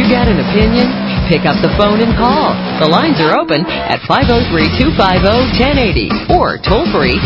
You got an opinion? Pick up the phone and call. The lines are open at 503-250-1080 or toll free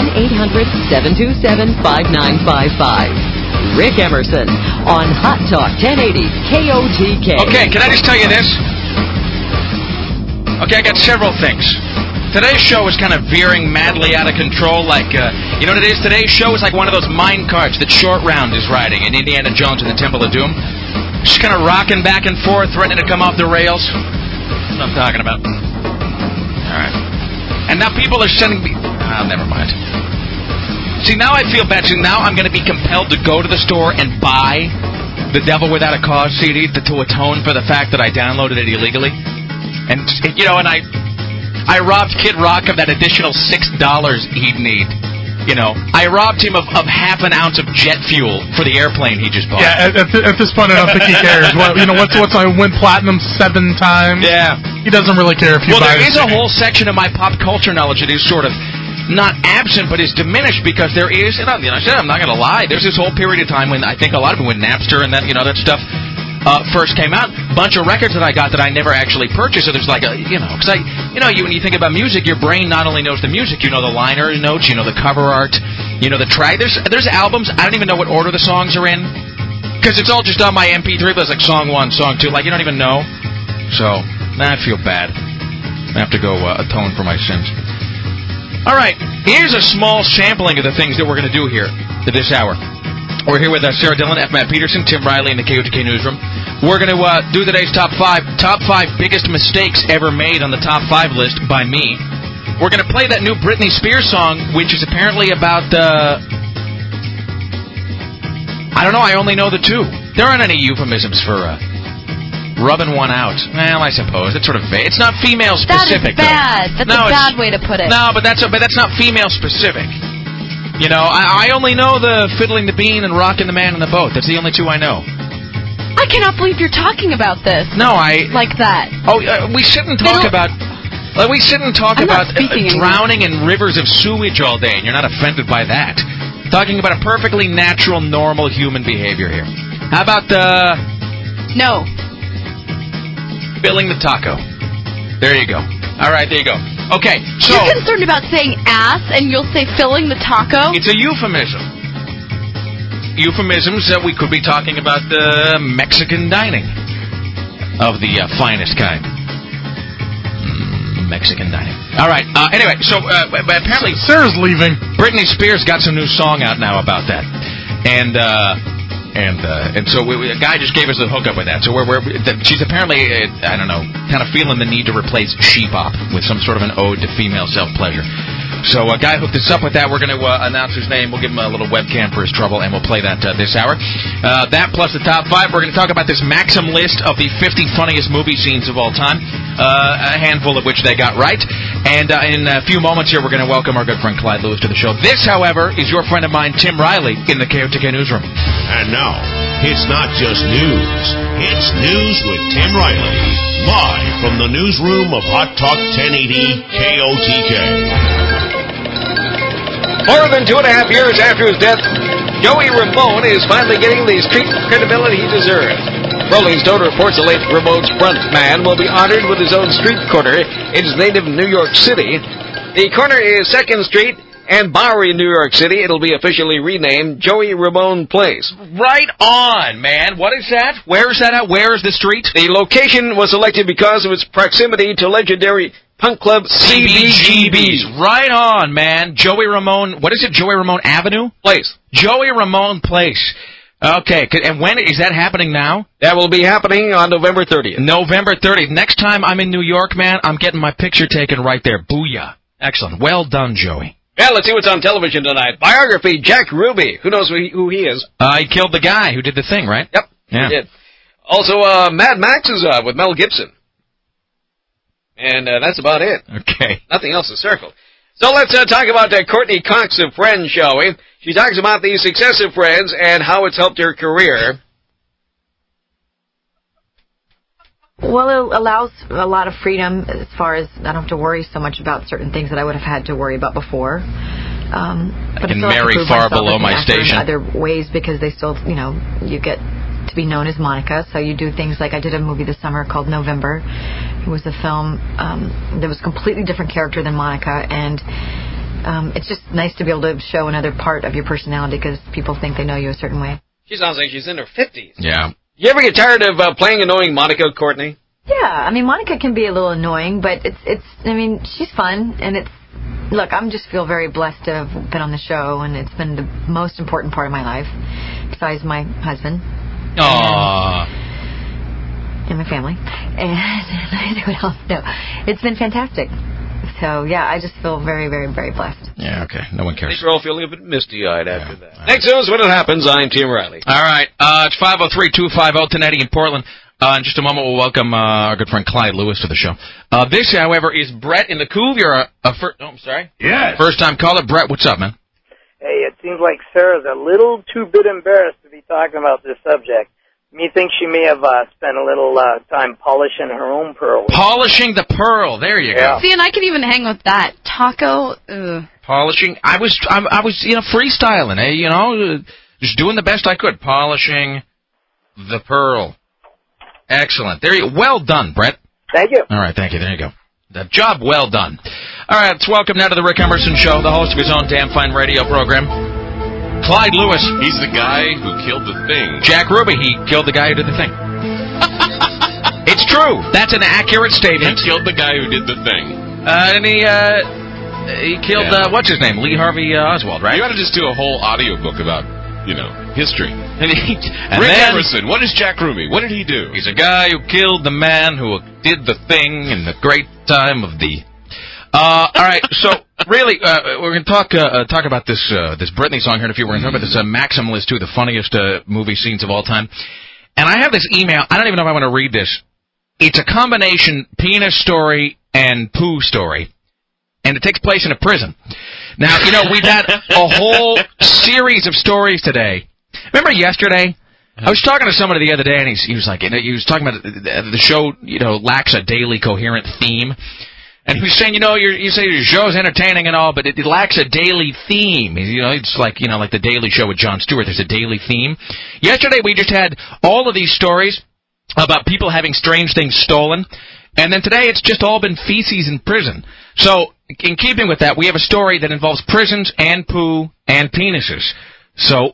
1-800-727-5955. Rick Emerson on Hot Talk 1080 KOTK. Okay, can I just tell you this? Okay, I got several things. Today's show is kind of veering madly out of control. Like, you know what it is? Today's show is like one of those mine carts that Short Round is riding in Indiana Jones and the Temple of Doom. Just kind of rocking back and forth, threatening to come off the rails. That's what I'm talking about. All right. And now people are sending me... never mind. See, now I feel bad. See, now I'm going to be compelled to go to the store and buy the Devil Without a Cause CD to atone for the fact that I downloaded it illegally. And, you know, and I robbed Kid Rock of that additional $6 he'd need. You know, I robbed him of half an ounce of jet fuel for the airplane he just bought. Yeah, at this point, I don't think he cares. What's I went platinum 7 times? Yeah. He doesn't really care if you buy it. Well, there is a whole section of my pop culture knowledge that is sort of not absent, but is diminished because there is, and I'm not going to lie, there's this whole period of time when I think a lot of it, when Napster and that, you know, that stuff first came out, bunch of records that I got that I never actually purchased. So there's like because when you think about music, your brain not only knows the music, you know the liner notes, you know the cover art, you know the track. There's albums, I don't even know what order the songs are in, because it's all just on my MP3, but it's like song 1, song 2, like you don't even know. So, I feel bad. I have to go atone for my sins. All right, here's a small sampling of the things that we're going to do here this hour. We're here with Sarah Dillon, F. Matt Peterson, Tim Riley in the KOTK Newsroom. We're going to do today's top 5 biggest mistakes ever made on the top 5 list by me. We're going to play that new Britney Spears song, which is apparently about, I don't know, I only know the 2. There aren't any euphemisms for rubbing one out. Well, I suppose. It's sort of vague. It's not female specific. That is bad. That's a bad way to put it. No, but that's not female specific. You know, I only know the fiddling the bean and rocking the man in the boat. That's the only 2 I know. I cannot believe you're talking about this. No, like that. Oh, we shouldn't talk about... we shouldn't talk about drowning in rivers of sewage all day, and you're not offended by that. Talking about a perfectly natural, normal human behavior here. How about No. Filling the taco. There you go. All right, there you go. Okay, so... You're concerned about saying ass, and you'll say filling the taco? It's a euphemism. Euphemisms that we could be talking about Mexican dining of the finest kind. Mexican dining. All right, anyway, so apparently... Sarah's leaving. Britney Spears got some new song out now about that. And so a guy just gave us the hookup with that. So she's apparently, I don't know, kind of feeling the need to replace she-bop with some sort of an ode to female self-pleasure. So a guy hooked us up with that. We're going to announce his name. We'll give him a little webcam for his trouble, and we'll play that this hour. That plus the top 5. We're going to talk about this Maxim list of the 50 funniest movie scenes of all time, a handful of which they got right. And in a few moments here, we're going to welcome our good friend Clyde Lewis to the show. This, however, is your friend of mine, Tim Riley, in the KOTK Newsroom. And now, it's not just news. It's News with Tim Riley, live from the newsroom of Hot Talk 1080 KOTK. More than 2.5 years after his death, Joey Ramone is finally getting the street credibility he deserves. Rolling Stone reports the late Ramone's front man will be honored with his own street corner in his native New York City. The corner is 2nd Street and Bowery, New York City. It'll be officially renamed Joey Ramone Place. Right on, man. What is that? Where is that at? Where is the street? The location was selected because of its proximity to legendary punk club CBGB's. Right on, man. Joey Ramone, what is it? Joey Ramone Avenue? Place. Joey Ramone Place. Okay, and when is that happening now? That will be happening on November 30th. November 30th. Next time I'm in New York, man, I'm getting my picture taken right there. Booyah. Excellent. Well done, Joey. Yeah, let's see what's on television tonight. Biography, Jack Ruby. Who knows who he is? He killed the guy who did the thing, right? Yep, yeah. He did. Also, Mad Max is with Mel Gibson. And that's about it. Okay. Nothing else is circled. So let's talk about Courtney Cox of Friends, shall we? She talks about the success of Friends and how it's helped her career. Well, it allows a lot of freedom as far as I don't have to worry so much about certain things that I would have had to worry about before. I can marry far below my station. In other ways, because they still, you get to be known as Monica. So you do things like I did a movie this summer called November. It was a film that was a completely different character than Monica, and it's just nice to be able to show another part of your personality because people think they know you a certain way. She sounds like she's in her 50s. Yeah. You ever get tired of playing annoying Monica, Courtney? Yeah, I mean, Monica can be a little annoying, but I mean, she's fun, and look, I'm just feel very blessed to have been on the show, and it's been the most important part of my life, besides my husband. Aww. And my family. And what else? No, it's been fantastic. So, yeah, I just feel very, very, very blessed. Yeah, okay. No one I cares. think we're all feeling a bit misty-eyed after that. Next news, when it happens, I'm Tim Riley. All right. It's 503-250-1080 in Portland. In just a moment, we'll welcome our good friend Clyde Lewis to the show. This, however, is Brett in the Couve. You're I'm sorry. Yes. First-time caller. Brett, what's up, man? Hey, it seems like Sarah's a little too bit embarrassed to be talking about this subject. Methinks she may have spent a little time polishing her own pearl. Polishing the pearl. There you go. See, and I can even hang with that. Taco, ugh. Polishing. I was freestyling, just doing the best I could. Polishing the pearl. Excellent. There you. Well done, Brett. Thank you. All right, thank you. There you go. The job well done. All right, let's welcome now to the Rick Emerson Show, the host of his own damn fine radio program, Clyde Lewis. He's the guy who killed the thing. Jack Ruby, he killed the guy who did the thing. It's true. That's an accurate statement. He killed the guy who did the thing. And he killed, what's his name? Lee Harvey Oswald, right? You ought to just do a whole audiobook about, history. And Rick Emerson, what is Jack Ruby? What did he do? He's a guy who killed the man who did the thing in the great time of the... all right, so really, we're going to talk about this Britney song here in a few. We're going to talk about this Maximalist 2, the funniest movie scenes of all time. And I have this email. I don't even know if I want to read this. It's a combination penis story and poo story. And it takes place in a prison. Now, we've had a whole series of stories today. Remember yesterday? I was talking to somebody the other day, and he was like, he was talking about the show, lacks a daily coherent theme. And he was saying, you say your show's entertaining and all, but it lacks a daily theme. It's like, like the Daily Show with Jon Stewart. There's a daily theme. Yesterday, we just had all of these stories about people having strange things stolen. And then today, it's just all been feces in prison. So, in keeping with that, we have a story that involves prisons and poo and penises. So,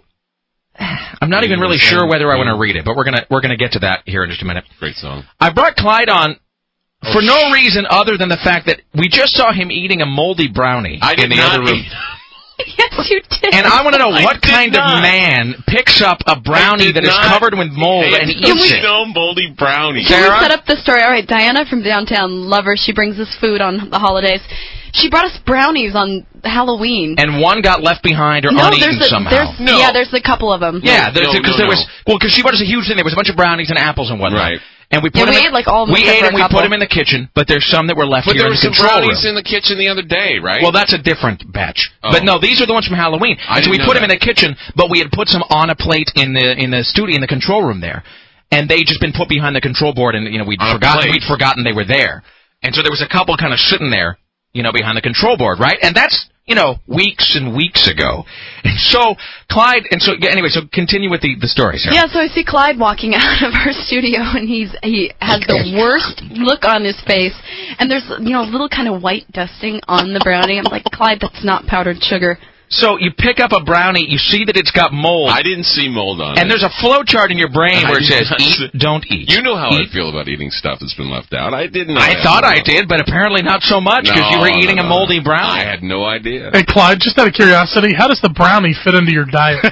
I'm not even really sure whether I want to read it, but we're gonna get to that here in just a minute. Great song. I brought Clyde on for no reason other than the fact that we just saw him eating a moldy brownie in the other room. Yes, you did. And I want to know what kind of man picks up a brownie that is covered with mold and eats it. No moldy brownie. Can we set up the story? All right, Diana from downtown, love her. She brings us food on the holidays. She brought us brownies on Halloween. And one got left behind or uneaten somehow. Yeah, there's a couple of them. Yeah, because she brought us a huge thing. There was a bunch of brownies and apples and whatnot. Right. And we put them ate like all we ate and we put them in the kitchen, but there's some that were left here in the control room. But there were some brownies in the kitchen the other day, right? Well, that's a different batch. Oh. But no, these are the ones from Halloween. And so we put them in the kitchen, but we had put some on a plate in the studio, in the control room there. And they just been put behind the control board, and we'd forgotten they were there. And so there was a couple kind of sitting there, behind the control board, right? And that's weeks and weeks ago. And so, Clyde, so continue with the stories here. Yeah, so I see Clyde walking out of our studio, and he has the worst look on his face, and there's, little kind of white dusting on the brownie. I'm like, Clyde, that's not powdered sugar. So you pick up a brownie, you see that it's got mold. I didn't see mold on it. And there's a flow chart in your brain where it says, eat, don't eat. You know how I feel about eating stuff that's been left out. I didn't know. I thought I did, but apparently not so much, because you were eating a moldy brownie. I had no idea. Hey, Clyde, just out of curiosity, how does the brownie fit into your diet?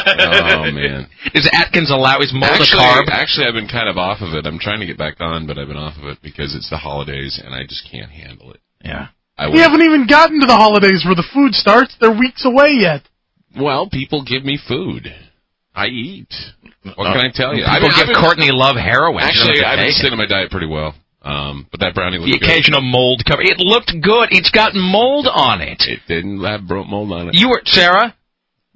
Oh, man. Does Atkins allow his mold a carb? Actually, I've been kind of off of it. I'm trying to get back on, but I've been off of it because it's the holidays, and I just can't handle it. Yeah. We haven't even gotten to the holidays where the food starts. They're weeks away yet. Well, people give me food. I eat. What can I tell you? People give Courtney Love heroin. Actually, I've been sticking to my diet pretty well. But that brownie looked good. The occasional mold cover. It looked good. It's got mold on it. It didn't have mold on it. You were, Sarah?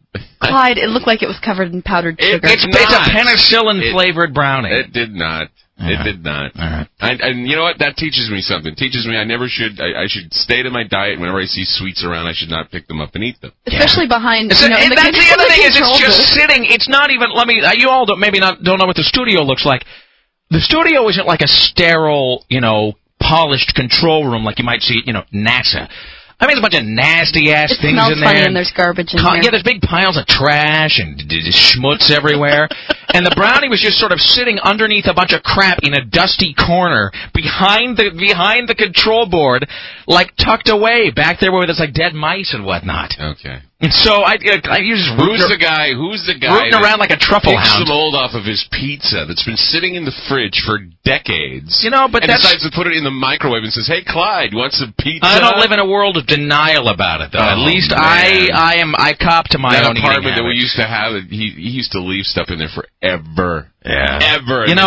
Clyde, it looked like it was covered in powdered sugar. It's a penicillin-flavored brownie. It did not. It did not. All right. And you know what? That teaches me something. Teaches me I should stay to my diet. Whenever I see sweets around, I should not pick them up and eat them. Especially behind. And that's the other thing is it's just sitting. It's not even. You all don't know what the studio looks like. The studio isn't like a sterile, polished control room like you might see at, NASA. I mean, there's a bunch of nasty-ass things in there. It smells funny and there's garbage in there. Yeah, there's big piles of trash and schmutz everywhere. And the brownie was just sort of sitting underneath a bunch of crap in a dusty corner behind the control board, like tucked away back there where there's like dead mice and whatnot. Okay. And so I use Who's the guy rooting around like a truffle takes hound? the mold off of his pizza that's been sitting in the fridge for decades. But and decides to put it in the microwave and says, "Hey, Clyde, want some pizza?" I don't live in a world of denial about it, though. At least I cop to my own apartment that we habits. used to have. He used to leave stuff in there forever. Yeah. Ever. And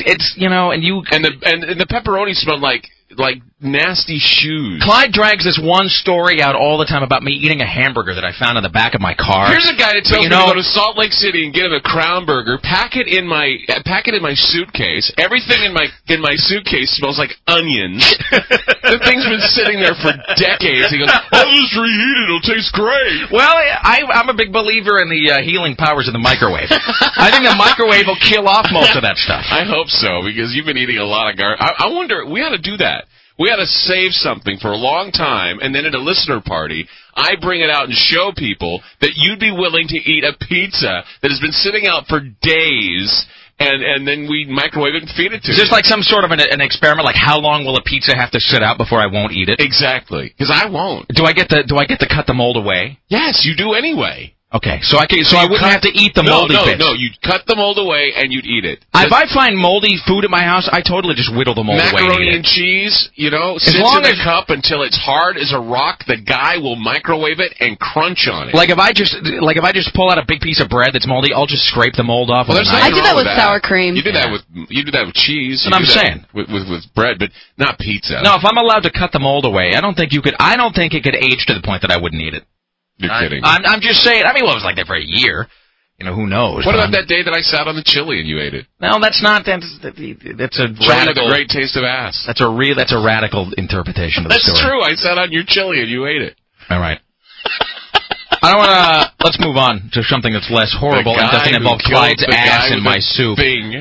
the pepperoni smelled like nasty shoes. Clyde drags this one story out all the time about me eating a hamburger that I found in the back of my car. Here's a guy that tells me to go to Salt Lake City and get him a Crown Burger, pack it in my suitcase. Everything in my suitcase smells like onions. The thing's been sitting there for decades. He goes, "I'll just reheat it. It'll taste great." Well, I'm a big believer in the healing powers of the microwave. I think the microwave will kill off most of that stuff. I hope so, because you've been eating a lot of garbage. I wonder, we ought to do that. We ought to save something for a long time, and then at a listener party, I bring it out and show people that you'd be willing to eat a pizza that has been sitting out for days, and then we microwave it and feed it to you. Is this like some sort of an experiment? Like, how long will a pizza have to sit out before I won't eat it? Exactly, because I won't. Do I get to cut the mold away? Yes, you do anyway. Okay, so I wouldn't have to eat the moldy bits. No, you'd cut the mold away and you'd eat it. If I find moldy food at my house, I totally just whittle the mold away. Macaroni and cheese, sits in the cup until it's hard as a rock. The guy will microwave it and crunch on it. Like if I just pull out a big piece of bread that's moldy, I'll just scrape the mold off. Well, I do that with sour cream. You do that with cheese. That's what I'm saying. With bread, but not pizza. No, if I'm allowed to cut the mold away, I don't think it could age to the point that I wouldn't eat it. You're kidding. I'm just saying. I mean, well, it was like that for a year. Who knows? What about that day that I sat on the chili and you ate it? No, that's not. That's a radical. The great taste of ass. That's a radical interpretation of the story. That's true. I sat on your chili and you ate it. All right. I don't want to. Let's move on to something that's less horrible and doesn't involve Clyde's ass in my soup.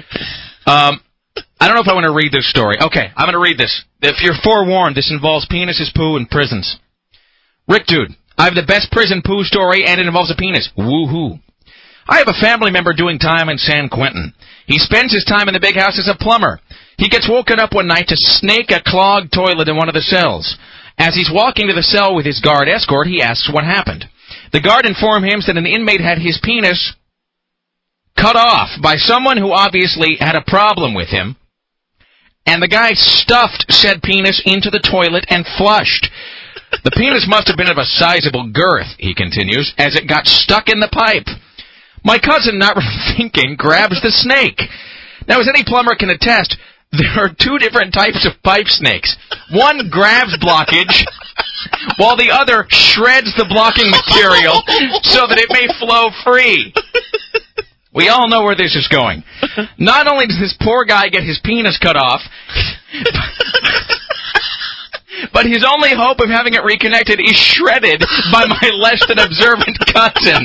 I don't know if I want to read this story. Okay, I'm going to read this. If you're forewarned, this involves penises, poo, and prisons. Rick Dude. I have the best prison poo story, and it involves a penis. Woohoo. I have a family member doing time in San Quentin. He spends his time in the big house as a plumber. He gets woken up one night to snake a clogged toilet in one of the cells. As he's walking to the cell with his guard escort, he asks what happened. The guard informed him that an inmate had his penis cut off by someone who obviously had a problem with him, and the guy stuffed said penis into the toilet and flushed. The penis must have been of a sizable girth, he continues, as it got stuck in the pipe. My cousin, not thinking, grabs the snake. Now, as any plumber can attest, there are two different types of pipe snakes. One grabs blockage, while the other shreds the blocking material so that it may flow free. We all know where this is going. Not only does this poor guy get his penis cut off, but his only hope of having it reconnected is shredded by my less than observant cousin.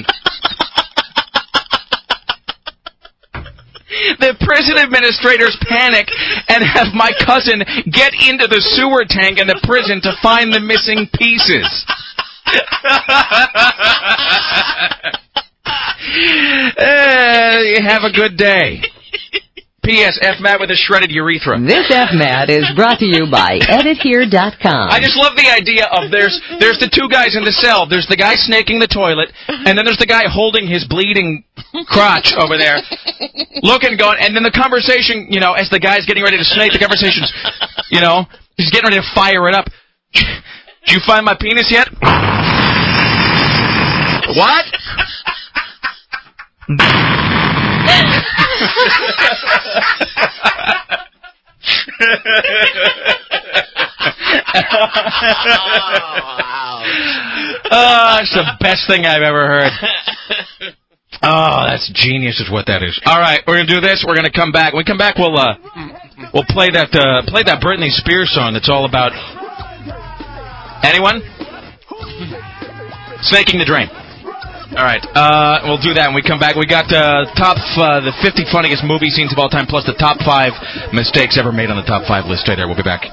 The prison administrators panic and have my cousin get into the sewer tank in the prison to find the missing pieces. Have a good day. P.S. F-Matt with a shredded urethra. This F-Matt is brought to you by EditHere.com. I just love the idea of there's the two guys in the cell. There's the guy snaking the toilet, and then there's the guy holding his bleeding crotch over there, looking, going, and then the conversation, as the guy's getting ready to snake, the conversation's, he's getting ready to fire it up. Did you find my penis yet? What? It's the best thing I've ever heard. Oh, that's genius is what that is. All right, we're going to do this. We're going to come back. When we come back, we'll we'll play that Britney Spears song that's all about... Anyone? Snaking the Drain. All right, we'll do that when we come back. We got the 50 funniest movie scenes of all time, plus the top 5 mistakes ever made on the top 5 list. Stay there. We'll be back.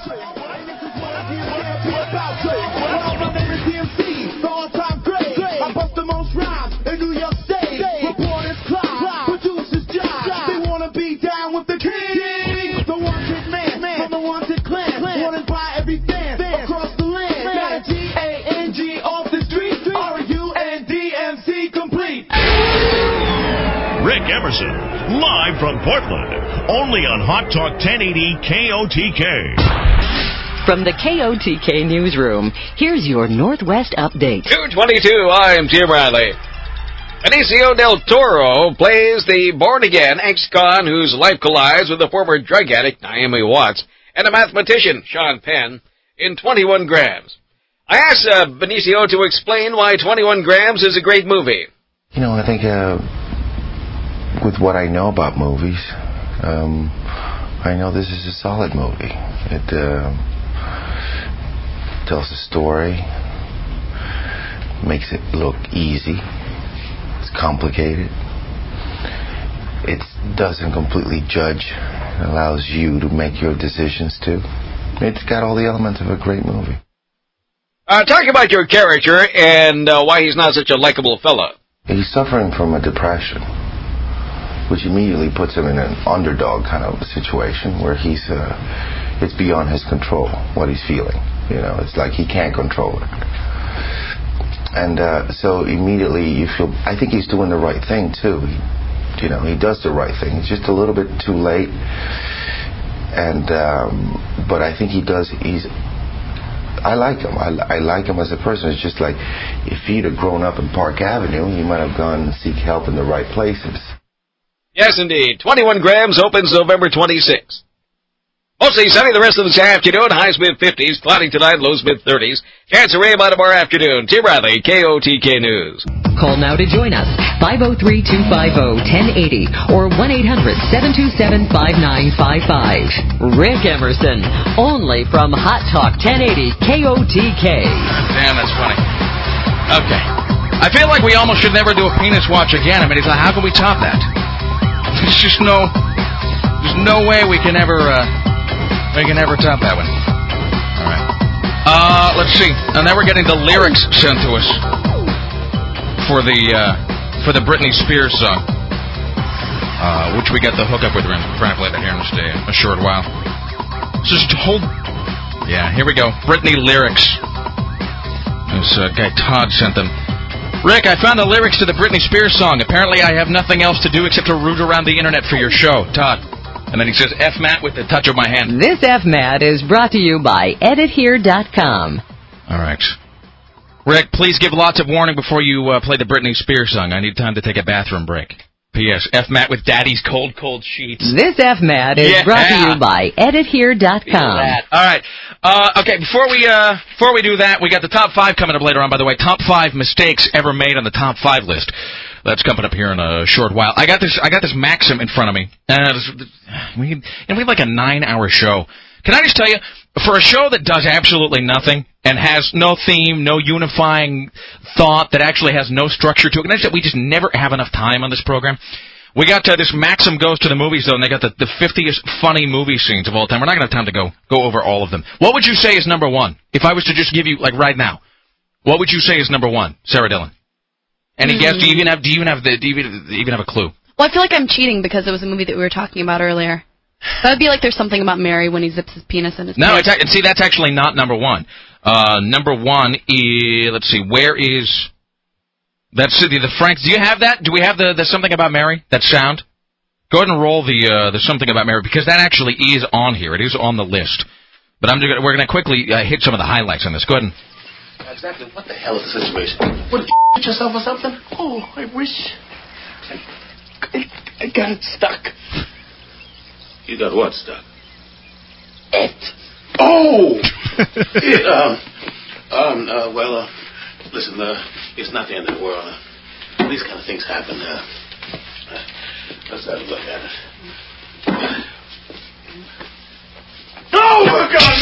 Rick Emerson, live from Portland, only on Hot Talk 1080 KOTK. From the KOTK newsroom, here's your Northwest update. 2:22, I'm Jim Riley. Benicio del Toro plays the born-again ex-con whose life collides with the former drug addict Naomi Watts and a mathematician, Sean Penn, in 21 Grams. I asked Benicio to explain why 21 Grams is a great movie. You know, I think with what I know about movies, I know this is a solid movie. It tells a story, makes it look easy. It's complicated. It doesn't completely judge. It allows you to make your decisions too. It's got all the elements of a great movie. Talk about your character and why he's not such a likable fella. He's suffering from a depression, which immediately puts him in an underdog kind of a situation where it's beyond his control what he's feeling. You know, it's like he can't control it. And so immediately you feel, I think he's doing the right thing too. He does the right thing. It's just a little bit too late. And but I think I like him. I like him as a person. It's just like if he'd have grown up in Park Avenue, he might have gone and seek help in the right places. Yes, indeed. 21 Grams opens November 26th. Mostly sunny the rest of this afternoon. Highs mid-50s. Cloudy tonight, lows mid-30s. Chance of rain by tomorrow afternoon. Tim Riley, KOTK News. Call now to join us. 503-250-1080 or 1-800-727-5955. Rick Emerson. Only from Hot Talk 1080 KOTK. Damn, that's funny. Okay. I feel like we almost should never do a penis watch again. I mean, it's like, how can we top that? There's just there's no way we can ever top that one. All right. Let's see. And now we're getting the lyrics sent to us for the Britney Spears song, which we got the hookup with Frank later here in a short while. Just hold. Yeah, here we go. Britney lyrics. This guy Todd sent them. Rick, I found the lyrics to the Britney Spears song. Apparently I have nothing else to do except to root around the internet for your show. Todd. And then he says, F Matt with the touch of my hand. This F Matt is brought to you by EditHere.com. All right. Rick, please give lots of warning before you play the Britney Spears song. I need time to take a bathroom break. P.S. F Matt with Daddy's cold sheets. This F Matt is brought to you by EditHere.com. All right. Okay, before we do that, we got the top 5 coming up later on, by the way. Top 5 mistakes ever made on the top 5 list. That's coming up here in a short while. I got this Maxim in front of me. We have like a 9-hour show. Can I just tell you, for a show that does absolutely nothing and has no theme, no unifying thought, that actually has no structure to it, and we just never have enough time on this program. We got this Maxim Goes to the Movies, though, and they got the 50th funny movie scenes of all time. We're not going to have time to go over all of them. What would you say is number 1? If I was to just give you, like right now, what would you say is number 1, Sarah Dillon? Any guess? Do you even have a clue? Well, I feel like I'm cheating because it was a movie that we were talking about earlier. That would be like there's something about Mary when he zips his penis in his pants. No, see, that's actually not number 1. Number 1 is, let's see, where is... That's the Frank. Do you have that? Do we have the something about Mary? That sound? Go ahead and roll the something about Mary, because that actually is on here. It is on the list. But we're going to quickly hit some of the highlights on this. Go ahead and... Exactly. What the hell is the situation? What, did you hit yourself or something? Oh, I wish. I got it stuck. You got what stuck? It. Oh! Well, listen, it's not the end of the world. These kind of things happen. Let's have a look at it. Oh, look on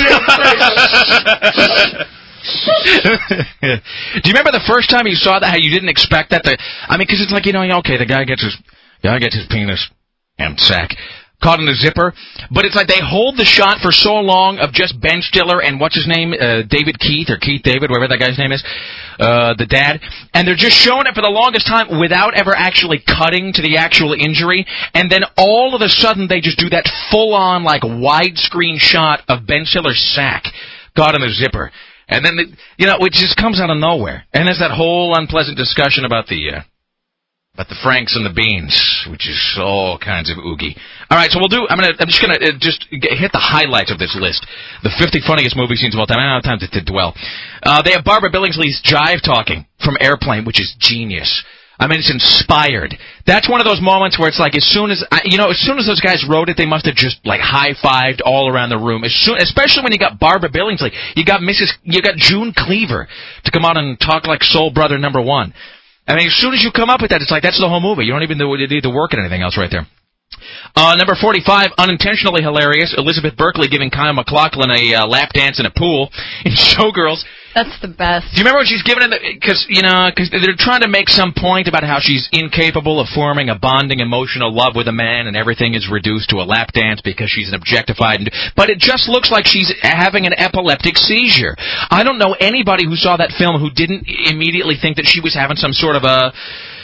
Do you remember the first time you saw that? How you didn't expect that? Because it's like, okay, the guy gets his penis and sack caught in a zipper, but it's like they hold the shot for so long of just Ben Stiller and what's his name, David Keith or Keith David, whatever that guy's name is, the dad, and they're just showing it for the longest time without ever actually cutting to the actual injury, and then all of a sudden they just do that full-on like widescreen shot of Ben Stiller's sack caught in a zipper, and then it just comes out of nowhere, and there's that whole unpleasant discussion about the Franks and the Beans, which is all kinds of oogie. All right, so I'm just gonna hit the highlights of this list. The 50 funniest movie scenes of all time. I don't have time to dwell. They have Barbara Billingsley's jive talking from Airplane, which is genius. I mean, it's inspired. That's one of those moments where it's like, as soon as those guys wrote it, they must have just like high-fived all around the room. Especially when you got Barbara Billingsley, you got June Cleaver to come out and talk like Soul Brother #1. I mean, as soon as you come up with that, it's like, that's the whole movie. You don't even need to work at anything else right there. Number 45, unintentionally hilarious, Elizabeth Berkley giving Kyle MacLachlan a lap dance in a pool in Showgirls. That's the best. Do you remember when she's giving it? Because they're trying to make some point about how she's incapable of forming a bonding emotional love with a man, and everything is reduced to a lap dance because she's an objectified. But it just looks like she's having an epileptic seizure. I don't know anybody who saw that film who didn't immediately think that she was having some sort of a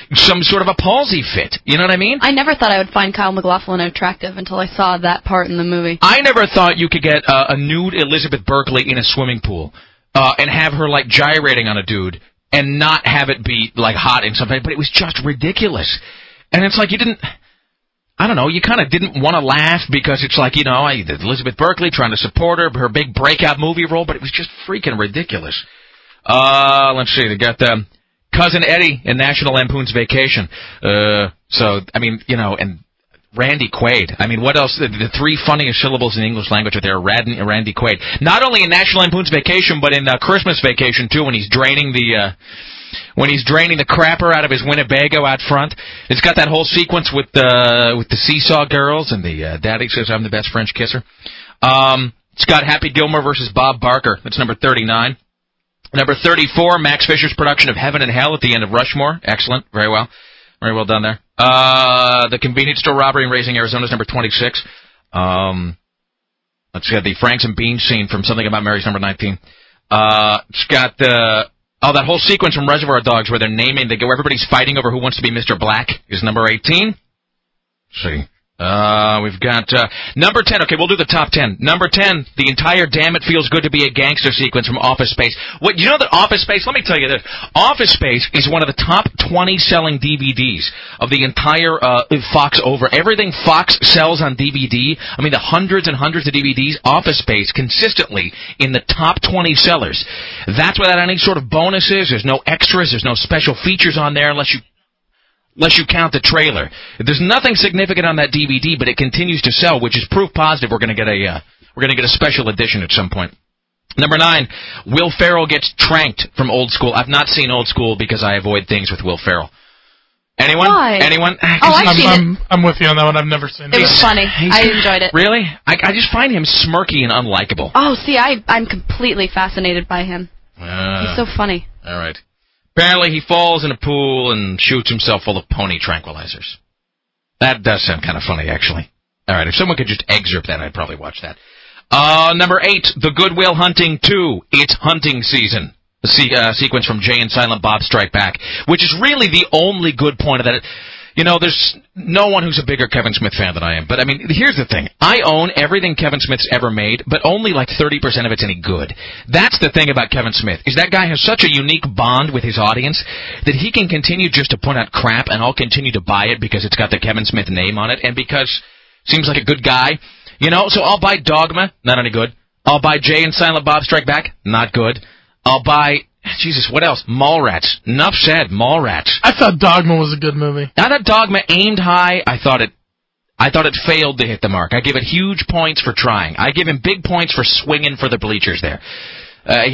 palsy fit. You know what I mean? I never thought I would find Kyle MacLachlan attractive until I saw that part in the movie. I never thought you could get a nude Elizabeth Berkley in a swimming pool. And have her, like, gyrating on a dude and not have it be, like, hot in something. But it was just ridiculous. And it's like you kind of didn't want to laugh because it's like, Elizabeth Berkley trying to support her big breakout movie role, but it was just freaking ridiculous. Let's see, they got Cousin Eddie in National Lampoon's Vacation. And Randy Quaid. I mean, what else? The three funniest syllables in the English language are there. Randy Quaid. Not only in National Lampoon's Vacation, but in Christmas Vacation too. When he's draining the crapper out of his Winnebago out front. It's got that whole sequence with the Seesaw Girls and the Daddy Says I'm the Best French Kisser. It's got Happy Gilmore versus Bob Barker. That's number 39. Number 34, Max Fisher's production of Heaven and Hell at the end of Rushmore. Excellent. Very well. Very well done there. The Convenience Store Robbery in Raising Arizona is number 26. Let's see, the Franks and Beans scene from Something About Mary's number 19. It's got that whole sequence from Reservoir Dogs where they're naming, everybody's fighting over who wants to be Mr. Black is number 18. Let's see. We've got number 10. Okay, we'll do the top 10. Number 10, the entire Damn It Feels Good to Be a Gangster sequence from Office Space. What, you know that Office Space, let me tell you this, Office Space is one of the top 20 selling DVDs of the entire Fox over. Everything Fox sells on DVD, I mean the hundreds and hundreds of DVDs, Office Space consistently in the top 20 sellers. That's without any sort of bonuses, there's no extras, there's no special features on there unless you count the trailer. There's nothing significant on that DVD, but it continues to sell, which is proof positive we're going to get a special edition at some point. Number 9, Will Ferrell gets tranked from Old School. I've not seen Old School because I avoid things with Will Ferrell. Anyone? Why? Anyone? I'm with you on that one. I've never seen it. It was funny. I enjoyed it. Really? I just find him smirky and unlikable. Oh, see, I'm completely fascinated by him. He's so funny. All right. Apparently he falls in a pool and shoots himself full of pony tranquilizers. That does sound kind of funny, actually. All right, if someone could just excerpt that, I'd probably watch that. Number 8, The Good Will Hunting 2, It's Hunting Season. The sequence from Jay and Silent Bob Strike Back, which is really the only good point of that. There's no one who's a bigger Kevin Smith fan than I am. But, I mean, here's the thing. I own everything Kevin Smith's ever made, but only like 30% of it's any good. That's the thing about Kevin Smith, is that guy has such a unique bond with his audience that he can continue just to put out crap, and I'll continue to buy it because it's got the Kevin Smith name on it, and because seems like a good guy. So I'll buy Dogma, not any good. I'll buy Jay and Silent Bob Strike Back, not good. I'll buy... Jesus, what else? Mallrats. Enough said, Mallrats. I thought Dogma was a good movie. I thought Dogma aimed high. I thought it failed to hit the mark. I give it huge points for trying. I give him big points for swinging for the bleachers there. But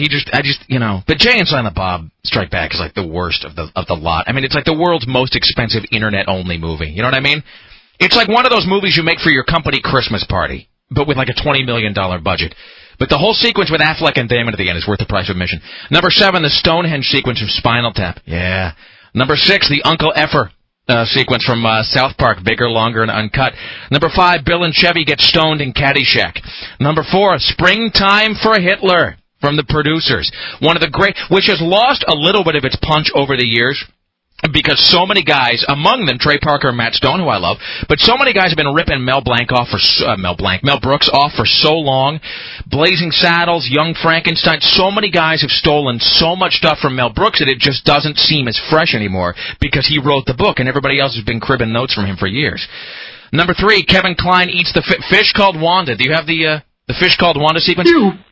Jay and Silent Bob Strike Back is like the worst of the lot. I mean, it's like the world's most expensive internet-only movie. You know what I mean? It's like one of those movies you make for your company Christmas party. but with like a $20 million budget. But the whole sequence with Affleck and Damon at the end is worth the price of admission. Number 7, the Stonehenge sequence from Spinal Tap. Yeah. Number 6, the Uncle Effer sequence from South Park, bigger, longer, and uncut. Number 5, Bill and Chevy get stoned in Caddyshack. Number 4, Springtime for Hitler from The Producers. One of the great, which has lost a little bit of its punch over the years. Because so many guys, among them Trey Parker and Matt Stone, who I love, but so many guys have been ripping Mel Brooks off for so long. Blazing Saddles, Young Frankenstein, so many guys have stolen so much stuff from Mel Brooks that it just doesn't seem as fresh anymore because he wrote the book and everybody else has been cribbing notes from him for years. Number 3, Kevin Kline eats the fish called Wanda. Do you have the fish called Wanda sequence?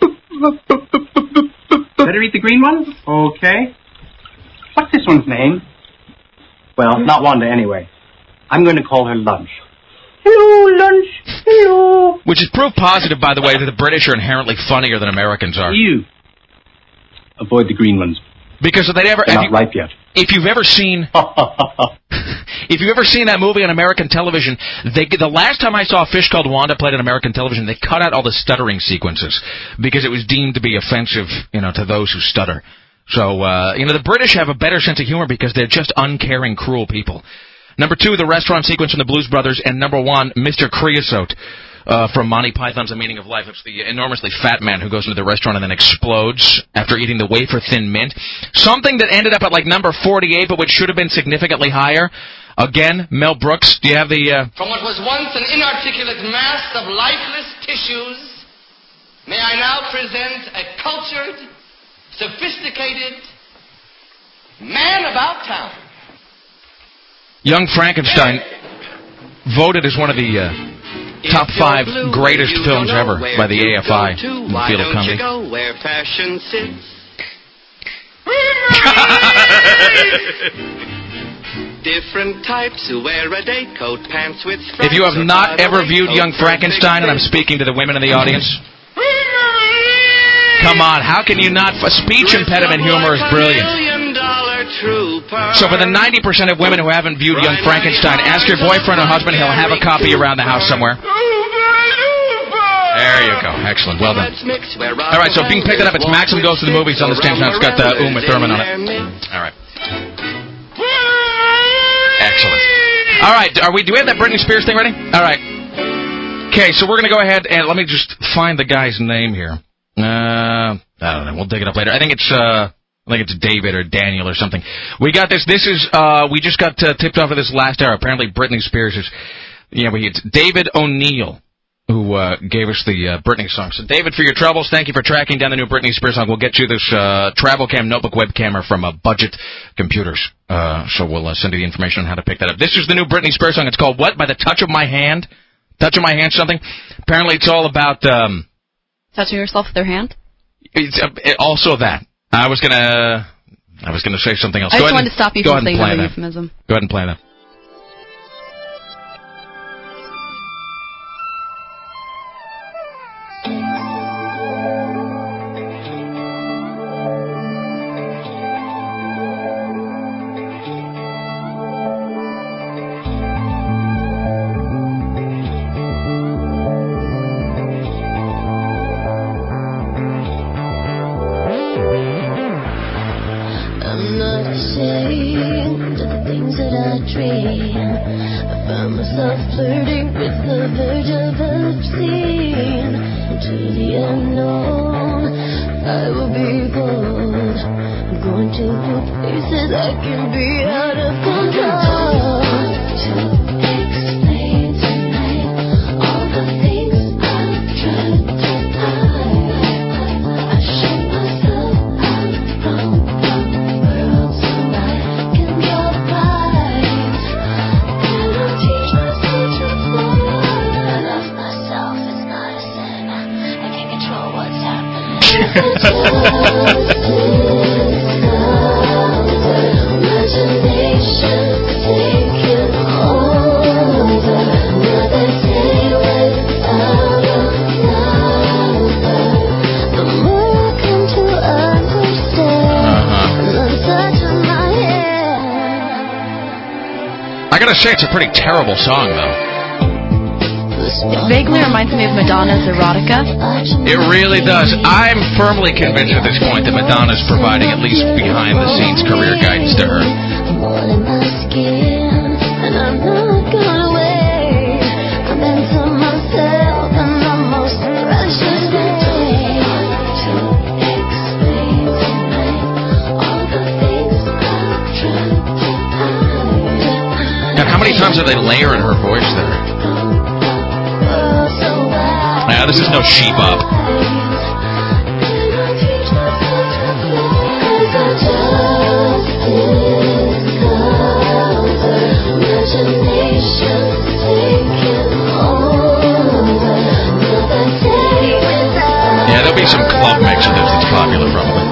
Better eat the green one? Okay. What's this one's name? Well, not Wanda anyway. I'm going to call her Lunch. Hello, Lunch. Hello. Which is proof positive, by the way, that the British are inherently funnier than Americans are. You. Avoid the green ones. Because if they'd ever... They're not ripe yet. If you've ever seen... If you've ever seen that movie on American television, the last time I saw A Fish Called Wanda played on American television, they cut out all the stuttering sequences because it was deemed to be offensive, to those who stutter. So, the British have a better sense of humor because they're just uncaring, cruel people. Number 2, the restaurant sequence from the Blues Brothers, and number 1, Mr. Creosote from Monty Python's The Meaning of Life. It's the enormously fat man who goes into the restaurant and then explodes after eating the wafer-thin mint. Something that ended up at like number 48, but which should have been significantly higher. Again, Mel Brooks. Do you have the... From what was once an inarticulate mass of lifeless tissues, may I now present a cultured, sophisticated man about town. Young Frankenstein voted as one of the top 5 greatest films ever by the AFI in the field of comedy. Go where fashion sits. Different types who wear a day coat, pants with stripes. If you have not ever viewed Young Frankenstein, and I'm speaking to the women in the audience, come on, how can you not? Speech impediment humor is brilliant. So for the 90% of women who haven't viewed Young Frankenstein, ask your boyfriend or husband. He'll have a copy around the house somewhere. There you go. Excellent. Well done. All right, so being picked up, it's Maxim Goes to the Movies on the stage now. It's got Uma Thurman on it. All right. Excellent. All right, do we have that Britney Spears thing ready? All right. Okay, so we're going to go ahead and let me just find the guy's name here. I don't know. We'll dig it up later. I think it's David or Daniel or something. We got this. This is we just got tipped off of this last hour. Apparently, Britney Spears is. It's David O'Neill who gave us the Britney song. So, David, for your troubles, thank you for tracking down the new Britney Spears song. We'll get you this travel cam notebook webcamera from Budget Computers. So we'll send you the information on how to pick that up. This is the new Britney Spears song. It's called What? By the Touch of My Hand. Touch of My Hand something. Apparently, it's all about. Touching yourself with their hand? It's also that. I was gonna say something else. I just wanted to stop you from saying another euphemism. Go ahead and play that. I gotta say, it's a pretty terrible song, though. It vaguely reminds me of Madonna's Erotica. It really does. I'm firmly convinced at this point that Madonna's providing at least behind-the-scenes career guidance to her. God, how many times are they layering her voice there? Yeah, this is no sheep up. Yeah, there'll be some club mix of this that's popular probably.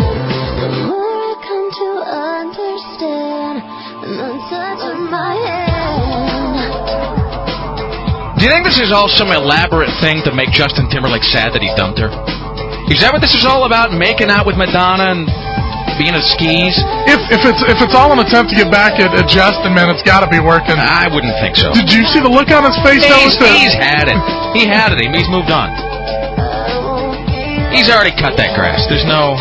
Do you think this is all some elaborate thing to make Justin Timberlake sad that he dumped her? Is that what this is all about? Making out with Madonna and being at skis? If it's all an attempt to get back at Justin, man, it's got to be working. I wouldn't think so. Did you see the look on his face? He's had it. He had it. He's moved on. He's already cut that grass. There's no...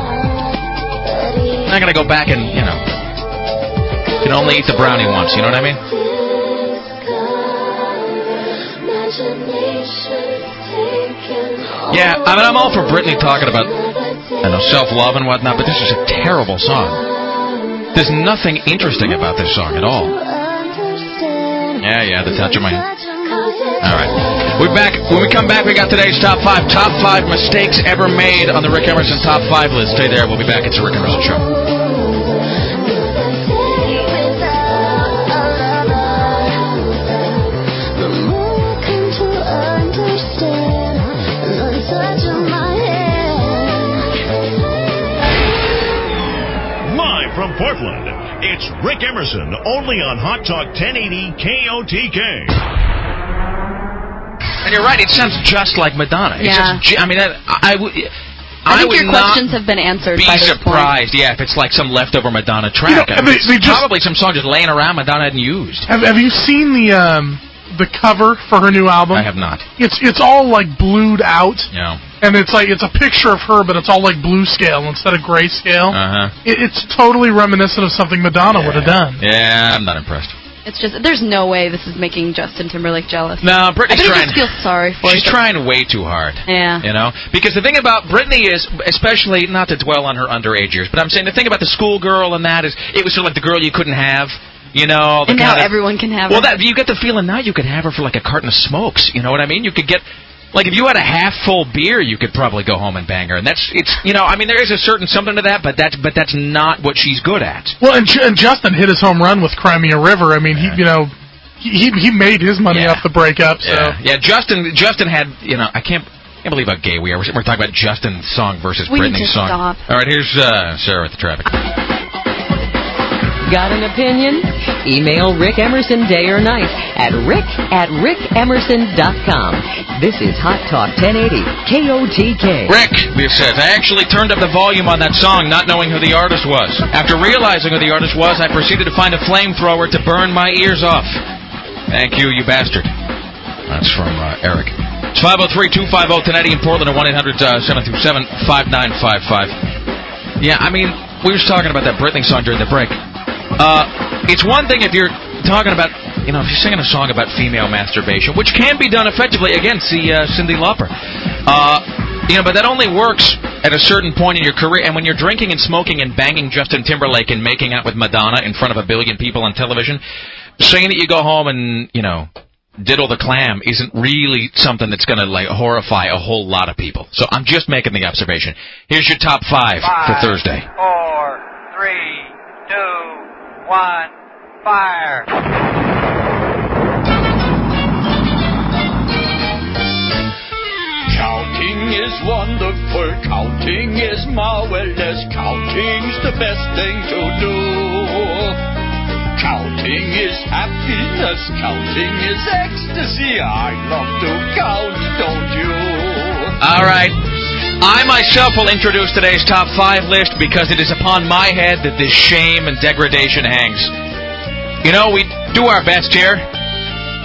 I'm not going to go back and, you can only eat the brownie once. You know what I mean? Yeah, I mean, I'm all for Britney talking about, self-love and whatnot, but this is a terrible song. There's nothing interesting about this song at all. Yeah, the touch of my hand. All right. We're back. When we come back, we got today's top 5 mistakes ever made on the Rick Emerson Top 5 list. Stay there. We'll be back. It's the Rick Emerson Show. From Portland, it's Rick Emerson, only on Hot Talk 1080 KOTK. And you're right, it sounds just like Madonna. It's just, I mean, I think your questions have been answered by this surprised, point. Yeah, if it's like some leftover Madonna track. Probably some song just laying around Madonna hadn't used. Have you seen the cover for her new album? I have not. It's all like blued out. Yeah. And it's a picture of her, but it's all like blue scale instead of grayscale. It's totally reminiscent of something Madonna would have done. Yeah, I'm not impressed. It's just, there's no way this is making Justin Timberlake jealous. No, Britney's trying. I just feel sorry for her. She's trying way too hard. Yeah. Because the thing about Britney is, especially, not to dwell on her underage years, but I'm saying the thing about the schoolgirl and that is, it was sort of like the girl you couldn't have. And now everyone can have her. Well, you get the feeling now you could have her for like a carton of smokes. You know what I mean? You could get, like, if you had a half-full beer, you could probably go home and bang her. And there is a certain something to that, but that's not what she's good at. Well, and Justin hit his home run with Crimea River. I mean, he made his money off the breakup. So yeah. Justin had, I can't believe how gay we are. We're talking about Justin's song versus Britney's song. Stop. All right, here's Sarah with the traffic. Got an opinion? Email Rick Emerson day or night at rick@rickemerson.com. This is Hot Talk 1080 KOTK. Rick, Leah says, I actually turned up the volume on that song not knowing who the artist was. After realizing who the artist was, I proceeded to find a flamethrower to burn my ears off. Thank you, you bastard. That's from Eric. It's 503-250-1080 in Portland at 1-800-727-5955. Yeah, I mean, we were talking about that Britney song during the break. It's one thing if you're talking about, if you're singing a song about female masturbation, which can be done effectively. Again, see Cyndi Lauper. But that only works at a certain point in your career. And when you're drinking and smoking and banging Justin Timberlake and making out with Madonna in front of 1 billion people on television, saying that you go home and, diddle the clam isn't really something that's going to horrify a whole lot of people. So I'm just making the observation. Here's your top 5 for Thursday. 4, 3, 2, 1, fire. Counting is wonderful, counting is marvelous, counting's the best thing to do. Counting is happiness, counting is ecstasy. I love to count, don't you? All right. I myself will introduce today's top 5 list because it is upon my head that this shame and degradation hangs. We do our best here.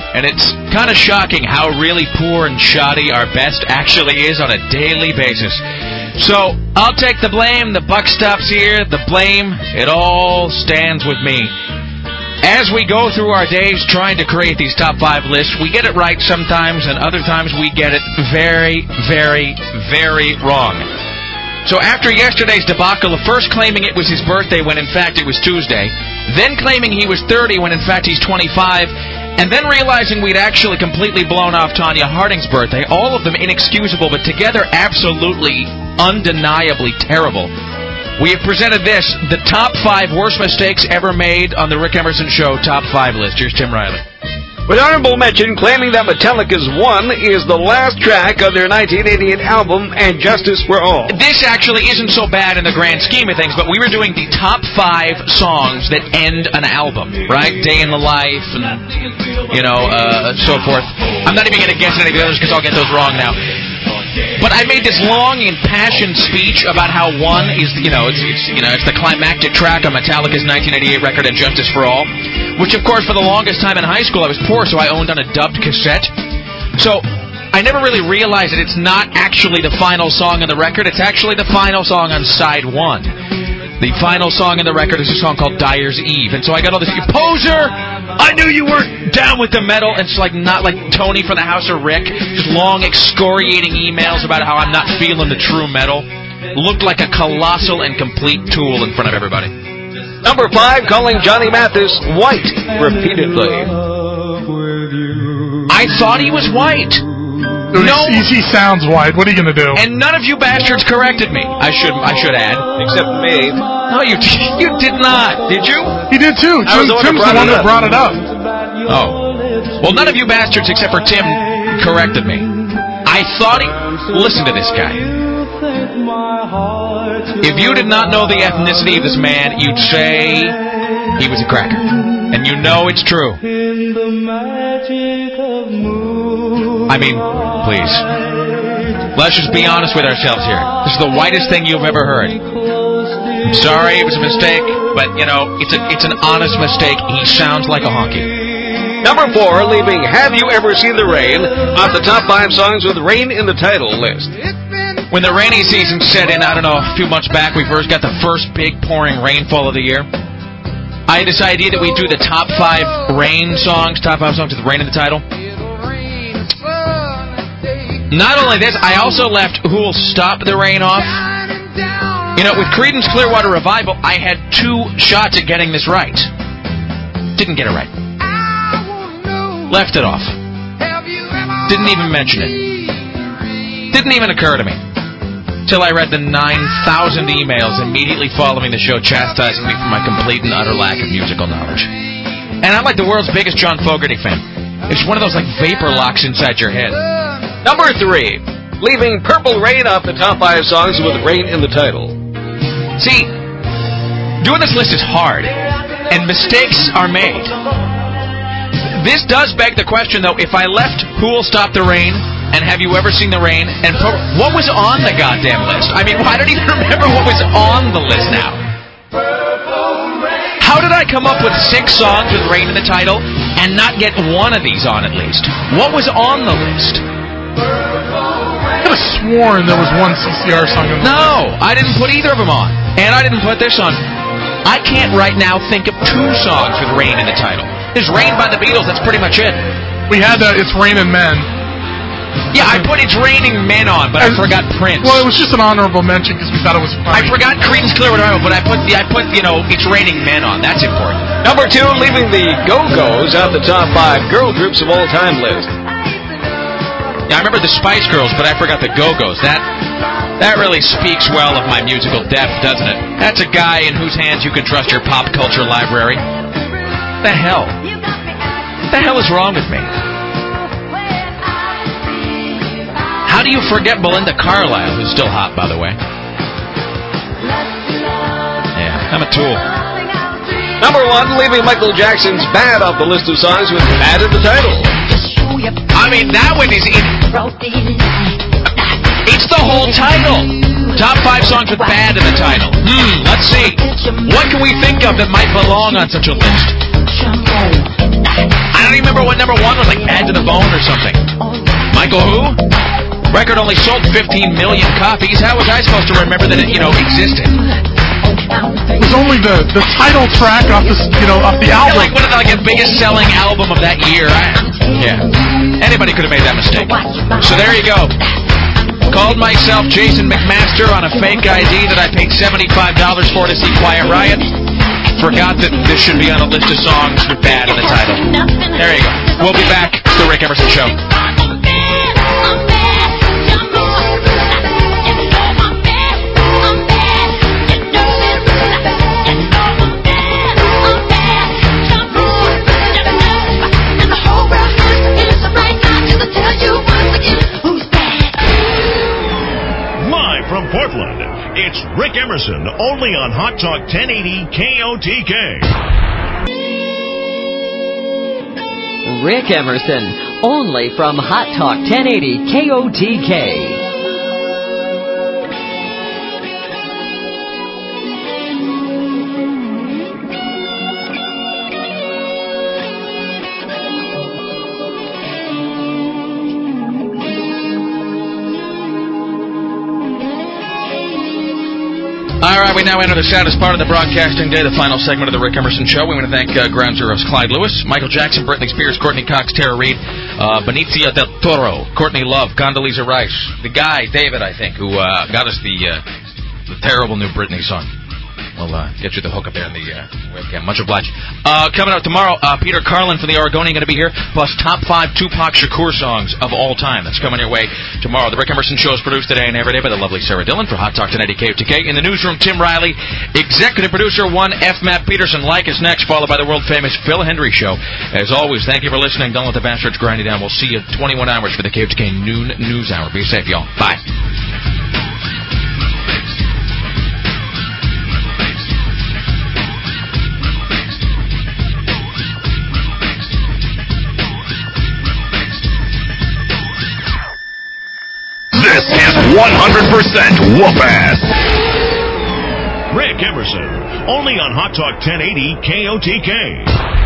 And it's kind of shocking how really poor and shoddy our best actually is on a daily basis. So, I'll take the blame. The buck stops here. The blame, it all stands with me. As we go through our days trying to create these top 5 lists, we get it right sometimes, and other times we get it very, very, very wrong. So after yesterday's debacle of first claiming it was his birthday when in fact it was Tuesday, then claiming he was 30 when in fact he's 25, and then realizing we'd actually completely blown off Tonya Harding's birthday, all of them inexcusable, but together absolutely, undeniably terrible. We have presented this, the top 5 worst mistakes ever made on the Rick Emerson Show top 5 list. Here's Tim Riley. With honorable mention, claiming that Metallica's One is the last track of their 1988 album, And Justice for All. This actually isn't so bad in the grand scheme of things, but we were doing the top 5 songs that end an album, right? Day in the Life, and, so forth. I'm not even going to guess any of the others because I'll get those wrong now. But I made this long, impassioned speech about how One is, it's the climactic track on Metallica's 1988 record, And Justice for All, which, of course, for the longest time in high school, I was poor, so I owned on a dubbed cassette. So I never really realized that it's not actually the final song on the record. It's actually the final song on side 1. The final song in the record is a song called Dyer's Eve. And so I got all this, you poser! I knew you weren't down with the metal. And it's like not like Tony from the House of Rick. Just long excoriating emails about how I'm not feeling the true metal. Looked like a colossal and complete tool in front of everybody. Number 5, calling Johnny Mathis white repeatedly. I thought he was white. No, he sounds white. What are you going to do? And none of you bastards corrected me. I should add, except me. No, you did not. Did you? He did too. Tim's the one that brought it up. Oh. Well, none of you bastards except for Tim corrected me. I thought listen to this guy. If you did not know the ethnicity of this man, you'd say he was a cracker. And you know it's true. I mean, please. Let's just be honest with ourselves here. This is the whitest thing you've ever heard. I'm sorry, it was a mistake, but, it's an honest mistake. He sounds like a honky. Number 4, leaving Have You Ever Seen the Rain off the top 5 songs with rain in the title list. When the rainy season set in, I don't know, a few months back, we first got the first big pouring rainfall of the year. I had this idea that we'd do the top 5 rain songs, top 5 songs with rain in the title. Not only this, I also left Who'll Stop the Rain off. With Creedence Clearwater Revival, I had 2 shots at getting this right. Didn't get it right. Left it off. Didn't even mention it. Didn't even occur to me. Till I read the 9,000 emails immediately following the show chastising me for my complete and utter lack of musical knowledge. And I'm like the world's biggest John Fogerty fan. It's one of those vapor locks inside your head. Number 3, leaving Purple Rain off the top 5 songs with rain in the title. See, doing this list is hard, and mistakes are made. This does beg the question, though, if I left Who'll Stop the Rain and Have You Ever Seen the Rain, and what was on the goddamn list? I mean, I don't even remember what was on the list now. How did I come up with 6 songs with rain in the title and not get one of these on at least? What was on the list? I could have sworn there was one CCR song on the list. No, I didn't put either of them on. And I didn't put this on. I can't right now think of 2 songs with rain in the title. There's Rain by the Beatles, that's pretty much it. We had It's Raining Men. Yeah, I put It's Raining Men on, but I forgot Prince. Well, it was just an honorable mention because we thought it was funny. I forgot Creedence Clearwater Revival, but I put It's Raining Men on. That's important. Number 2, leaving the Go-Go's out the top 5 girl groups of all time list. Yeah, I remember the Spice Girls, but I forgot the Go-Go's. That really speaks well of my musical depth, doesn't it? That's a guy in whose hands you can trust your pop culture library. The hell? What the hell is wrong with me? How do you forget Belinda Carlisle, who's still hot, by the way? Yeah, I'm a tool. Number 1, leaving Michael Jackson's Bad off the list of songs with Bad in the title. I mean, that one is it's the whole title. Top 5 songs with Bad in the title. Let's see. What can we think of that might belong on such a list? I don't even remember what number one was, like Bad to the Bone or something. Michael who? Record only sold 15 million copies. How was I supposed to remember that it, existed? It was only the title track off the album. Like one of the biggest selling album of that year. Anybody could have made that mistake. So there you go. Called myself Jason McMaster on a fake ID that I paid $75 for to see Quiet Riot. Forgot that this should be on a list of songs with bad in the title. There you go. We'll be back. It's the Rick Emerson Show. From Portland, it's Rick Emerson, only on Hot Talk 1080 KOTK. Rick Emerson, only from Hot Talk 1080 KOTK. All right, we now enter the saddest part of the broadcasting day, the final segment of the Rick Emerson Show. We want to thank Ground Zero's Clyde Lewis, Michael Jackson, Britney Spears, Courtney Cox, Tara Reid, Benicio del Toro, Courtney Love, Condoleezza Rice, the guy, David, I think, who got us the terrible new Britney song. We'll get you the hook up there in the webcam. Much obliged. Coming up tomorrow, Peter Carlin from the Oregonian going to be here, plus top 5 Tupac Shakur songs of all time. That's coming your way tomorrow. The Rick Emerson Show is produced today and every day by the lovely Sarah Dillon for Hot Talk 1080 KOTK. In the newsroom, Tim Riley, executive producer 1F Matt Peterson. Like us next, followed by the world-famous Phil Hendry Show. As always, thank you for listening. Don't let the bastards grind you down. We'll see you 21 hours for the KOTK noon news hour. Be safe, y'all. Bye. This is 100% whoop-ass. Rick Emerson, only on Hot Talk 1080 KOTK.